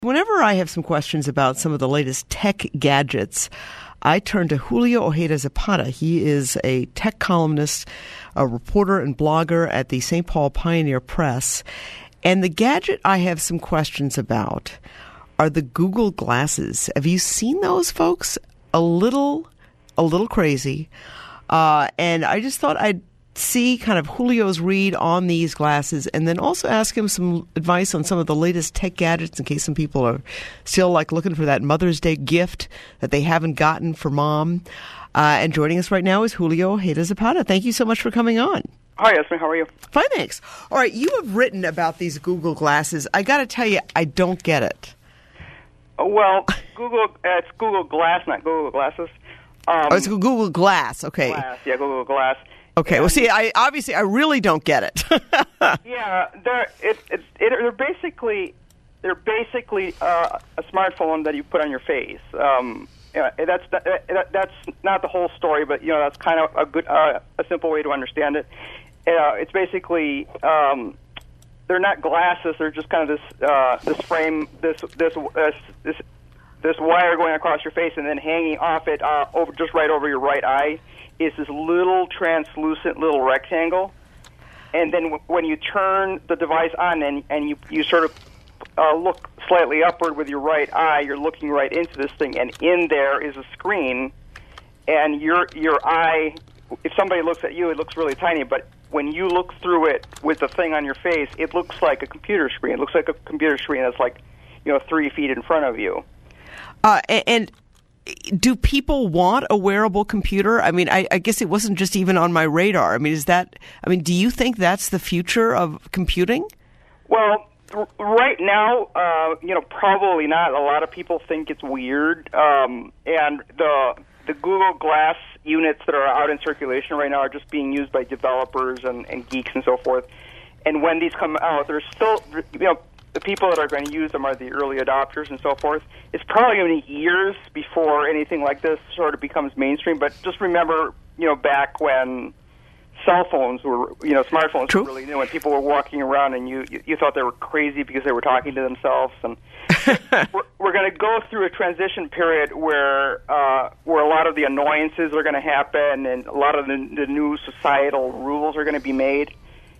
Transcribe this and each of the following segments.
Whenever I have some questions about some of the latest tech gadgets, I turn to Julio Ojeda Zapata. He is a tech columnist, a reporter and blogger at the St. Paul Pioneer Press. And the gadget I have some questions about are the Google Glasses. Have you seen those, folks? A little crazy. And I just thought I'd see kind of Julio's read on these glasses and then also ask him some advice on some of the latest tech gadgets in case some people are still like looking for that Mother's Day gift that they haven't gotten for mom. And joining us right now is Julio Ojeda Zapata. Thank you so much for coming on. Hi, Esme. How are you? Fine, thanks. All right, you have written about these Google Glasses. I got to tell you, I don't get it. Well, it's Google Glass, not Google Glasses. It's Google Glass. Okay. Glass, yeah, Google Glass. Okay. Well, see, I really don't get it. Yeah, they're basically a smartphone that you put on your face. That's not the whole story, but that's kind of a simple way to understand it. It's basically they're not glasses; they're just kind of this frame, this wire going across your face, and then hanging off it right over your right eye is this little translucent little rectangle. And then when you turn the device on and you sort of look slightly upward with your right eye, you're looking right into this thing, and in there is a screen, and your eye, if somebody looks at you, it looks really tiny, but when you look through it with the thing on your face, it looks like a computer screen. It looks like a computer screen that's like 3 feet in front of you. And do people want a wearable computer? I mean, I guess it wasn't just even on my radar. I mean, do you think that's the future of computing? Well, right now, probably not. A lot of people think it's weird. And the Google Glass units that are out in circulation right now are just being used by developers and geeks and so forth. And when these come out, there's still, the people that are going to use them are the early adopters and so forth. It's probably going to be years before anything like this sort of becomes mainstream. But just remember, back when cell phones were, smartphones True. were really new, and people were walking around and you thought they were crazy because they were talking to themselves. And we're going to go through a transition period where a lot of the annoyances are going to happen and a lot of the new societal rules are going to be made.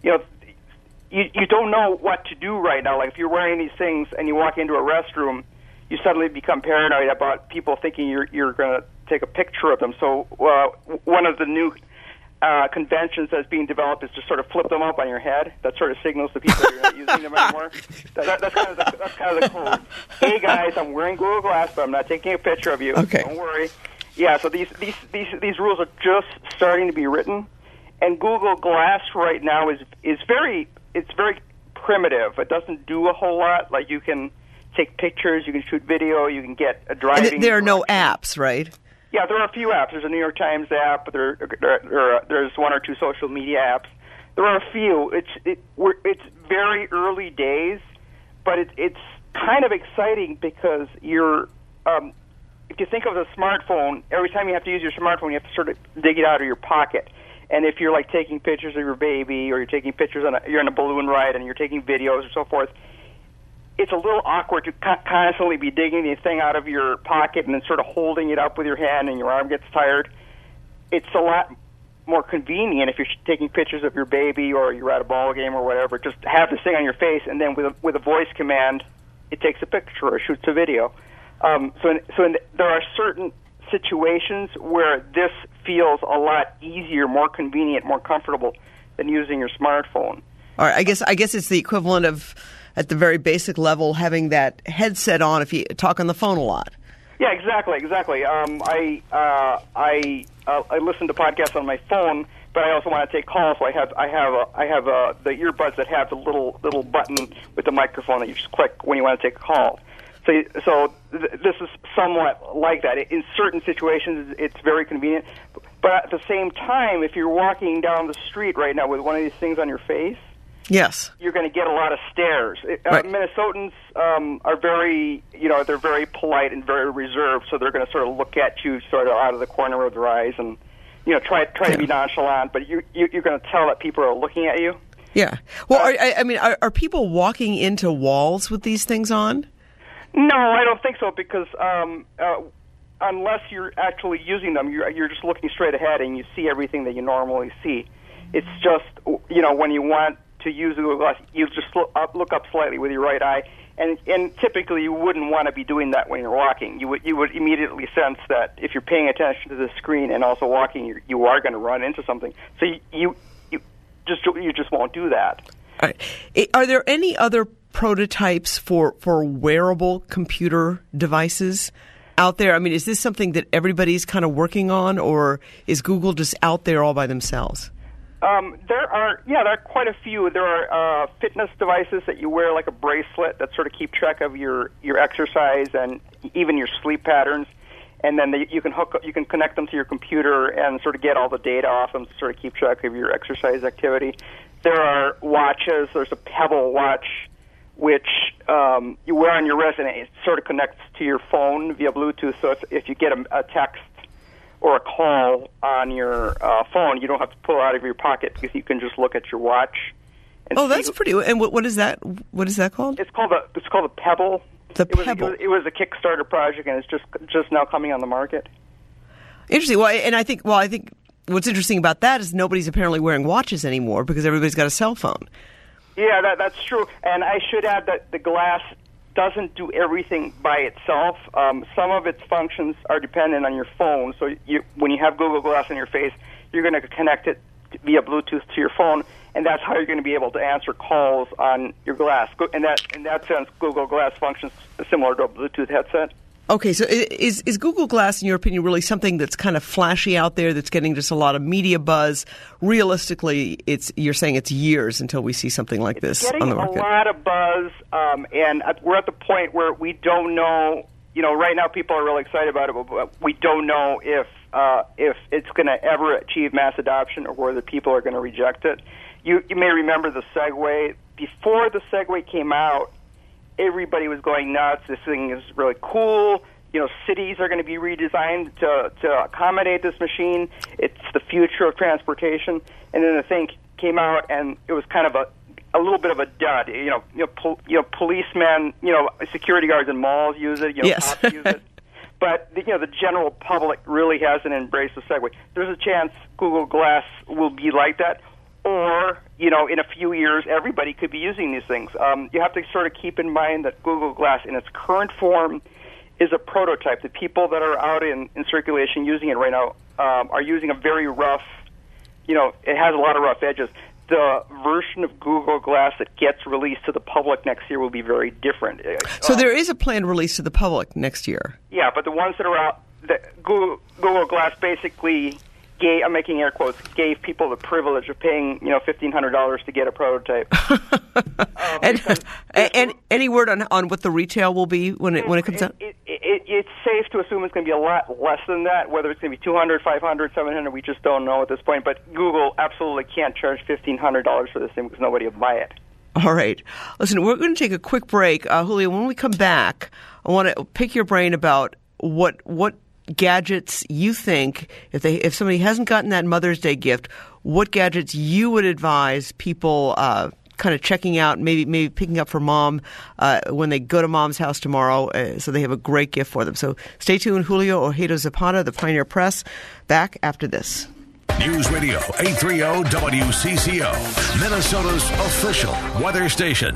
You don't know what to do right now. Like if you're wearing these things and you walk into a restroom, you suddenly become paranoid about people thinking you're going to take a picture of them. So one of the new conventions that's being developed is to sort of flip them up on your head. That sort of signals to people you're not using them anymore. That's kind of the code. Hey guys, I'm wearing Google Glass, but I'm not taking a picture of you. Okay. Don't worry. Yeah. So these rules are just starting to be written, and Google Glass right now is very primitive. It doesn't do a whole lot. Like you can take pictures, you can shoot video, you can get a driving. And there are no apps, right? Yeah, there are a few apps. There's a New York Times app. There's one or two social media apps. There are a few. It's very early days, but it's kind of exciting because if you think of the smartphone, every time you have to use your smartphone, you have to sort of dig it out of your pocket. And if you're like taking pictures of your baby, or you're taking pictures you're on a balloon ride, and you're taking videos or so forth, it's a little awkward to constantly be digging the thing out of your pocket and then sort of holding it up with your hand, and your arm gets tired. It's a lot more convenient if you're taking pictures of your baby or you're at a ball game or whatever. Just have this thing on your face, and then with a voice command, it takes a picture or shoots a video. There are certain situations where this feels a lot easier, more convenient, more comfortable than using your smartphone. All right, I guess it's the equivalent of, at the very basic level, having that headset on if you talk on the phone a lot. Yeah, exactly. I listen to podcasts on my phone, but I also want to take calls. So I have the earbuds that have the little button with the microphone that you just click when you want to take a call. So this is somewhat like that. In certain situations, it's very convenient. But at the same time, if you're walking down the street right now with one of these things on your face, yes, you're going to get a lot of stares. Right. Minnesotans are very, they're very polite and very reserved, so they're going to sort of look at you sort of out of the corner of their eyes and, try to be nonchalant. But you're going to tell that people are looking at you. Yeah. Well, are people walking into walls with these things on? No, I don't think so, because unless you're actually using them, you're just looking straight ahead and you see everything that you normally see. It's just, when you want to use Google Glass, you just look up slightly with your right eye, and typically you wouldn't want to be doing that when you're walking. You would immediately sense that if you're paying attention to the screen and also walking, you are going to run into something. So you just won't do that. All right. Are there any other prototypes for wearable computer devices out there? I mean, is this something that everybody's kind of working on, or is Google just out there all by themselves? There are quite a few. There are fitness devices that you wear, like a bracelet, that sort of keep track of your exercise and even your sleep patterns. And then you can connect them to your computer and sort of get all the data off them to sort of keep track of your exercise activity. There are watches. There's a Pebble watch, which you wear on your wrist, and it sort of connects to your phone via Bluetooth. So if you get a text or a call on your phone, you don't have to pull it out of your pocket, because you can just look at your watch. Oh, that's pretty. And what is that? What is that called? It's called a Pebble. Pebble. It was a Kickstarter project, and it's just now coming on the market. Interesting. Well, and I think what's interesting about that is nobody's apparently wearing watches anymore, because everybody's got a cell phone. Yeah, that's true. And I should add that the Glass doesn't do everything by itself. Some of its functions are dependent on your phone. So when you have Google Glass in your face, you're going to connect it via Bluetooth to your phone, and that's how you're going to be able to answer calls on your Glass. In that sense, Google Glass functions similar to a Bluetooth headset. Okay, so is Google Glass, in your opinion, really something that's kind of flashy out there, that's getting just a lot of media buzz? Realistically, you're saying it's years until we see something like this on the market. Getting a lot of buzz, and we're at the point where we don't know. Right now people are really excited about it, but we don't know if it's going to ever achieve mass adoption, or whether people are going to reject it. You may remember the Segway. Before the Segway came out, everybody was going nuts. This thing is really cool. Cities are going to be redesigned to accommodate this machine. It's the future of transportation. And then the thing came out, and it was kind of a little bit of a dud. Policemen, security guards in malls use it. Yes. Cops use it. But the general public really hasn't embraced the Segway. There's a chance Google Glass will be like that. Or, in a few years, everybody could be using these things. You have to sort of keep in mind that Google Glass, in its current form, is a prototype. The people that are out in circulation using it right now are using a very rough, it has a lot of rough edges. The version of Google Glass that gets released to the public next year will be very different. So there is a planned release to the public next year? Yeah, but the ones that are out, Google Glass basically... I'm making air quotes, gave people the privilege of paying, $1,500 to get a prototype. And any word on what the retail will be when it comes out? It's safe to assume it's going to be a lot less than that. Whether it's going to be $200, $500, $700, we just don't know at this point. But Google absolutely can't charge $1,500 for this thing, because nobody will buy it. All right. Listen, we're going to take a quick break. Julio, when we come back, I want to pick your brain about what gadgets you think, if somebody hasn't gotten that Mother's Day gift, what gadgets you would advise people kind of checking out, maybe picking up for mom when they go to mom's house tomorrow, so they have a great gift for them. So stay tuned. Julio Ojeda Zapata, the Pioneer Press, back after this. News Radio 830 WCCO, Minnesota's official weather station.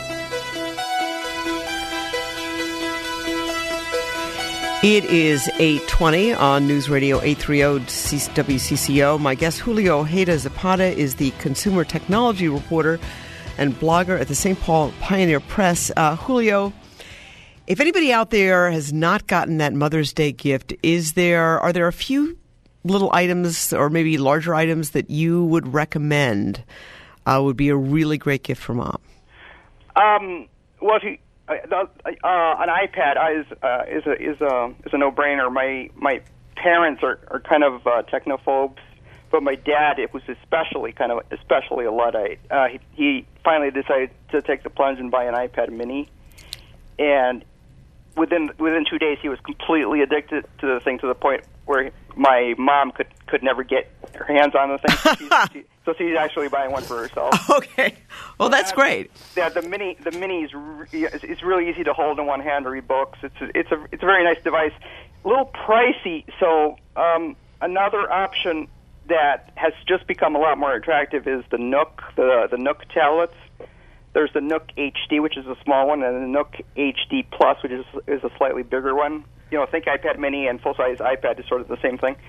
It is 8:20 on News Radio 830 WCCO. My guest, Julio Ojeda Zapata, is the consumer technology reporter and blogger at the St. Paul Pioneer Press. Julio, if anybody out there has not gotten that Mother's Day gift, are there a few little items or maybe larger items that you would recommend would be a really great gift for mom? Well, an iPad is a no-brainer. My parents are kind of technophobes, but my dad, it was especially a Luddite. He finally decided to take the plunge and buy an iPad Mini, and within 2 days he was completely addicted to the thing, to the point where my mom could never get her hands on the thing. So she's actually buying one for herself. Okay. Well, that's great. Yeah, the mini is really easy to hold in one hand to read books. It's a very nice device. A little pricey. So another option that has just become a lot more attractive is the Nook, the Nook tablets. There's the Nook HD, which is a small one, and the Nook HD Plus, which is a slightly bigger one. Think iPad Mini and full-size iPad is sort of the same thing.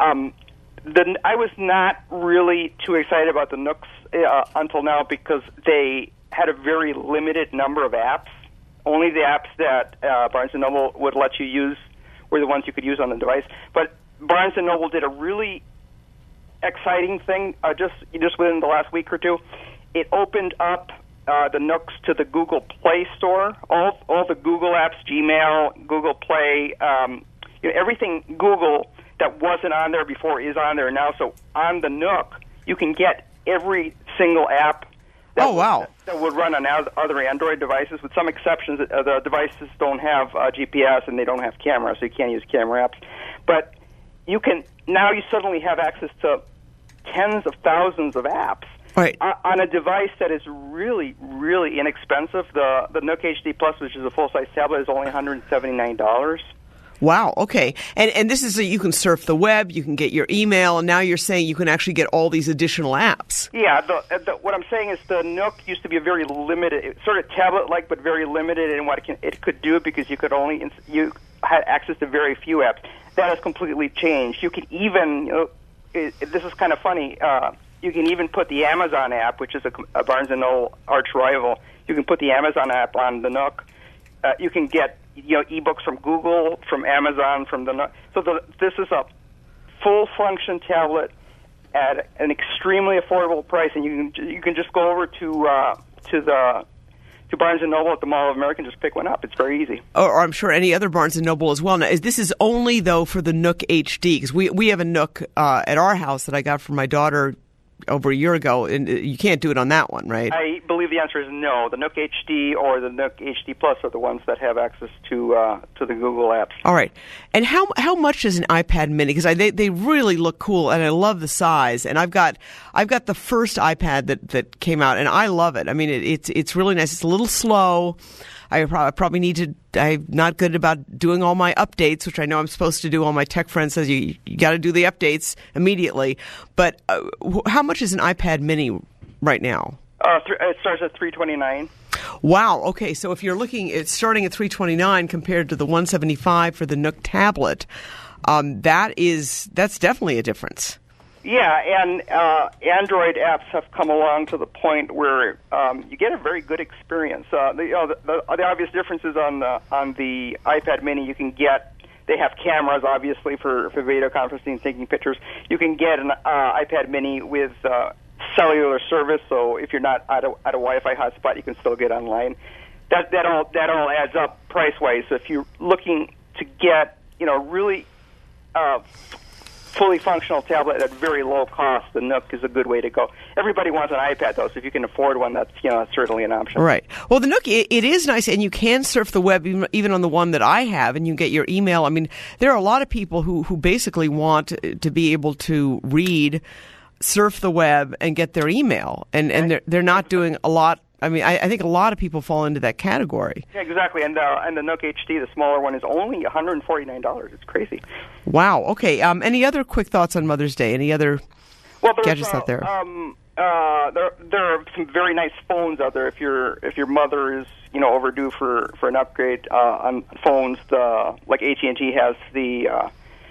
I was not really too excited about the Nooks until now because they had a very limited number of apps. Only the apps that Barnes & Noble would let you use were the ones you could use on the device. But Barnes & Noble did a really exciting thing just within the last week or two. It opened up the Nooks to the Google Play Store. All the Google apps, Gmail, Google Play, everything Google that wasn't on there before is on there now. So on the Nook, you can get every single app that would run on other Android devices, with some exceptions. The devices don't have GPS and they don't have camera, so you can't use camera apps. But you suddenly have access to tens of thousands of apps. Right. On a device that is really, really inexpensive. The Nook HD Plus, which is a full-size tablet, is only $179. Wow, okay. And this is you can surf the web, you can get your email, and now you're saying you can actually get all these additional apps. Yeah, what I'm saying is the Nook used to be a very limited, sort of tablet-like, but very limited in what it could do, because you had access to very few apps. That has completely changed. You can even, this is kind of funny, you can even put the Amazon app, which is a Barnes & Noble arch rival. You can put the Amazon app on the Nook. You can get ebooks from Google, from Amazon, from the Nook. So this is a full-function tablet at an extremely affordable price, and you can just go over to Barnes & Noble at the Mall of America and just pick one up. It's very easy. Or I'm sure any other Barnes & Noble as well. Now, this is only, though, for the Nook HD, because we have a Nook at our house that I got from my daughter over a year ago, and you can't do it on that one, right? I believe the answer is no. The Nook HD or the Nook HD Plus are the ones that have access to the Google apps. All right. And how much is an iPad Mini? Because they really look cool, and I love the size. And I've got the first iPad that came out, and I love it. I mean, it's really nice. It's a little slow. I probably need to. I'm not good about doing all my updates, which I know I'm supposed to do. All my tech friends says you got to do the updates immediately. But how much is an iPad Mini right now? It starts at $329. Wow. Okay. So if you're looking, it's starting at $329 compared to the $175 for the Nook tablet. That's definitely a difference. Yeah, and Android apps have come along to the point where you get a very good experience. The obvious differences on the iPad Mini, they have cameras, obviously, for video conferencing, taking pictures. You can get an iPad Mini with cellular service, so if you're not at a Wi-Fi hotspot, you can still get online. That all adds up price-wise. So if you're looking to get really fully functional tablet at very low cost, the Nook is a good way to go. Everybody wants an iPad, though, so if you can afford one, that's certainly an option. Right. Well, the Nook, it is nice, and you can surf the web, even on the one that I have, and you get your email. I mean, there are a lot of people who basically want to be able to read, surf the web, and get their email, and they're not doing a lot. I mean, I think a lot of people fall into that category. Yeah, exactly. And the Nook HD, the smaller one, is only $149. It's crazy. Wow. Okay. Any other quick thoughts on Mother's Day? Any other gadgets out there? There are some very nice phones out there. If your mother is overdue for an upgrade on phones, like AT&T has the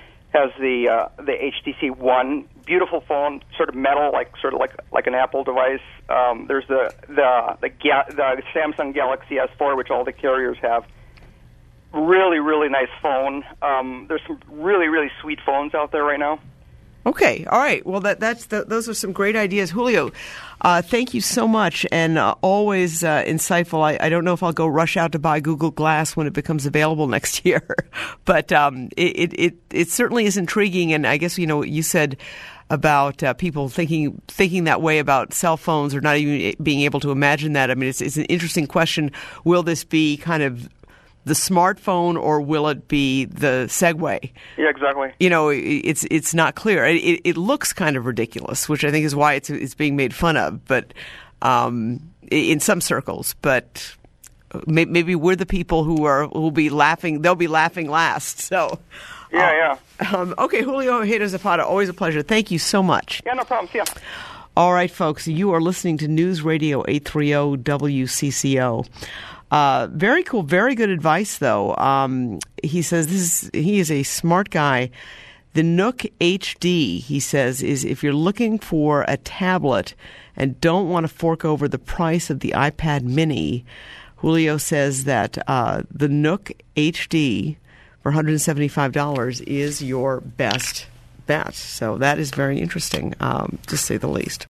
HTC One. Beautiful phone, sort of metal, like an Apple device. There's the Samsung Galaxy S4, which all the carriers have. Really, really nice phone. There's some really, really sweet phones out there right now. Okay, all right. Well, those are some great ideas, Julio. Thank you so much, and always insightful. I don't know if I'll go rush out to buy Google Glass when it becomes available next year, but it certainly is intriguing. And I guess you said about people thinking that way about cell phones, or not even being able to imagine that. I mean, it's an interesting question. Will this be kind of the smartphone or will it be the Segway? Yeah, exactly. It's not clear. It looks kind of ridiculous, which I think is why it's being made fun of, but in some circles. But maybe we're the people who will be laughing. They'll be laughing last. So. Yeah. Okay, Julio Ojeda Zapata, always a pleasure. Thank you so much. Yeah, no problem. See ya. All right, folks, you are listening to News Radio 830 WCCO. Very cool, very good advice, though. He says he is a smart guy. The Nook HD, he says, is if you're looking for a tablet and don't want to fork over the price of the iPad mini, Julio says that the Nook HD for $175 is your best bet. So that is very interesting, to say the least.